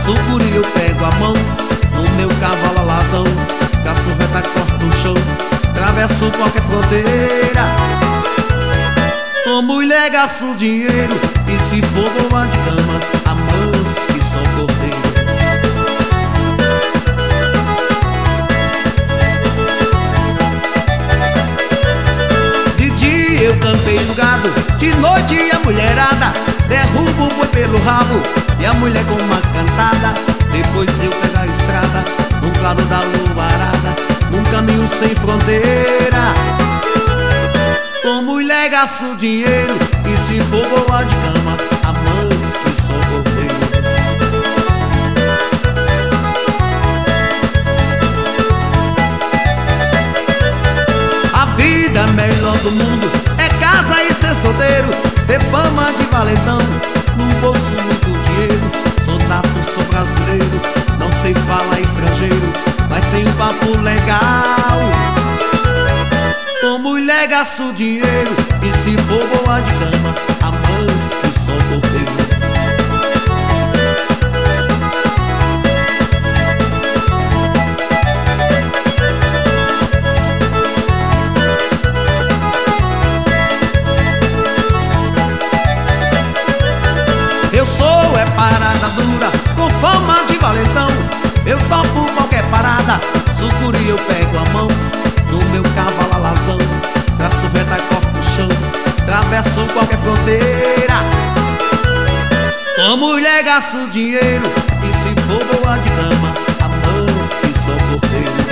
sucuri eu pego a mão, no meu cavalo alazão, caçuveta corta o chão, atravesso qualquer fronteira. Sou mulher, gasto dinheiro, e se for boa de cama, amamos que sou cordeiro. De dia eu campeio gado, de noite a mulherada derruba o boi pelo rabo e a mulher com uma cantada. Depois eu pego a estrada, no claro da luarada, num caminho sem fronteira. Com mulher gasto dinheiro, e se for boa de cama, amamos que sou cordeiro. A vida melhor do mundo é casa e ser solteiro, ter fama de valentão, no bolso muito dinheiro. Sou nato, sou brasileiro, não sei falar estrangeiro, mas sem um papo legal. Com mulher gasto dinheiro, e se for boa de cama, amamos que sou cordeiro. Eu sou parada dura, com fama de valentão. Eu topo qualquer parada, sucuri eu pego a mão, no meu cavalo alazão, caçuveta corta o chão, atravesso qualquer fronteira. Com mulher gasto dinheiro, e se for boa de cama, amamos que sou cordeiro.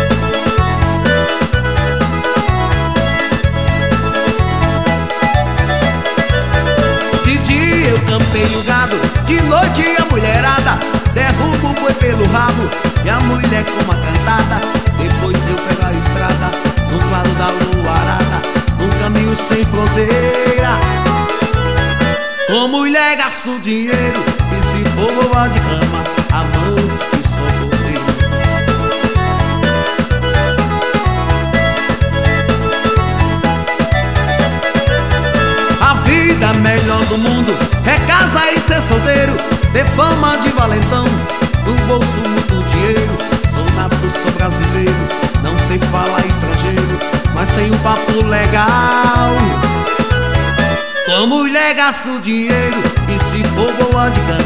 De dia eu campeio gado, de noite a mulherada derruba o boi pelo rabo e a mulher com uma cantada. Depois eu pego a estrada, no claro da luarada, num caminho sem fronteira. Com mulher gasto dinheiro, e se for boa de cama, amamos que sou cordeiro. A vida melhor do mundo é casa e ser solteiro, ter fama de valentão, no bolso muito dinheiro. Sou nato, sou brasileiro, não sei falar estrangeiro, mas sem um papo legal. Com mulher gasto dinheiro, e se for boa de cama,